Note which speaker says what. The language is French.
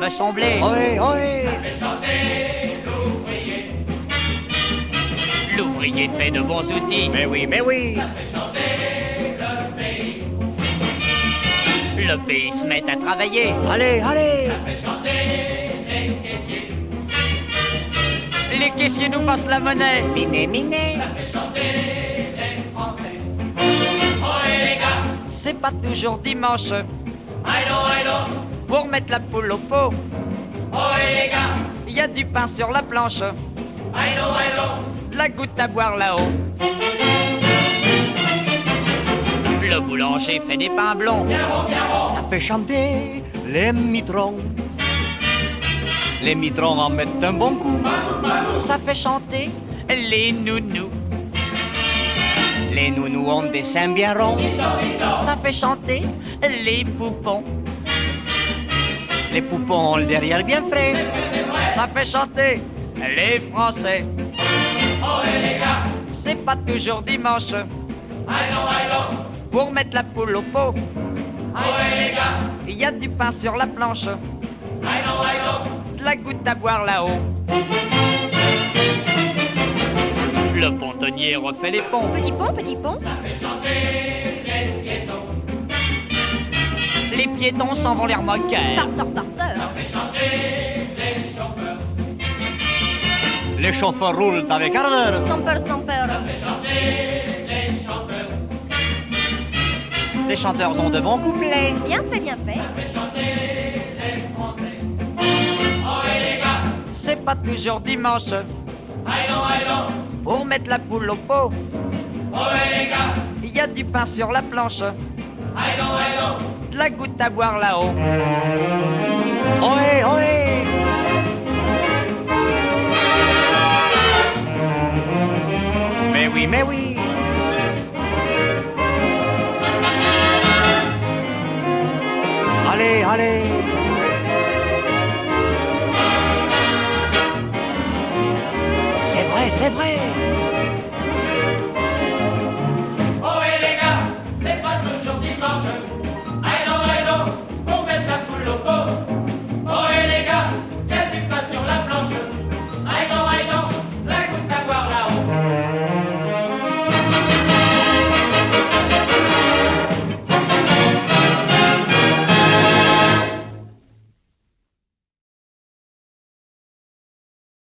Speaker 1: veut son blé.
Speaker 2: Ohé, ohé.
Speaker 3: Ça fait chanter l'ouvrier.
Speaker 1: L'ouvrier fait de bons outils.
Speaker 2: Mais oui, mais oui.
Speaker 3: Ça fait chanter le pays.
Speaker 1: Le pays se met à travailler.
Speaker 2: Allez, allez.
Speaker 3: Ça fait chanter les caissiers.
Speaker 1: Les caissiers nous passent la monnaie.
Speaker 2: Miné, miné.
Speaker 3: Ça fait chanter les Français. Oh et les gars.
Speaker 1: C'est pas toujours dimanche
Speaker 3: Allons.
Speaker 1: pour mettre la poule au pot.
Speaker 3: Oh et les gars.
Speaker 1: Il y a du pain sur la planche,
Speaker 3: Allons.
Speaker 1: de la goutte à boire là-haut. Le boulanger fait des pains blonds.
Speaker 3: Pierrot.
Speaker 2: Ça fait chanter les mitrons. Les mitrons en mettent un bon coup.
Speaker 1: Ça fait chanter les nounous.
Speaker 2: Les nounous ont des seins bien ronds.
Speaker 1: Ça fait chanter les poupons.
Speaker 2: Les poupons ont le derrière bien frais.
Speaker 1: Ça fait chanter les Français.
Speaker 3: Oh et les gars.
Speaker 1: C'est pas toujours dimanche
Speaker 3: Allons.
Speaker 1: pour mettre la poule au pot.
Speaker 3: Oh et les gars.
Speaker 1: Il y a du pain sur la planche,
Speaker 3: Allons.
Speaker 1: de la goutte à boire là-haut. Le pontonnier refait les ponts.
Speaker 4: Petit pont.
Speaker 3: Ça fait chanter les piétons.
Speaker 1: Les piétons s'en vont l'air moqueurs.
Speaker 4: Farceur.
Speaker 3: Ça fait chanter les chauffeurs.
Speaker 2: Les chauffeurs roulent avec ardeur.
Speaker 4: Sans peur.
Speaker 3: Ça fait chanter les chanteurs.
Speaker 2: Les chanteurs ont de bons couplets.
Speaker 4: Bien fait.
Speaker 3: Ça fait chanter les Français. Oh et les gars.
Speaker 1: C'est pas toujours dimanche
Speaker 3: Allons.
Speaker 1: pour mettre la poule au pot.
Speaker 3: Oh et les gars.
Speaker 1: Il y a du pain sur la planche,
Speaker 3: Allons.
Speaker 1: de la goutte à boire là-haut.
Speaker 2: Ohé, ohé. Mais oui, mais oui. Allez. C'est vrai.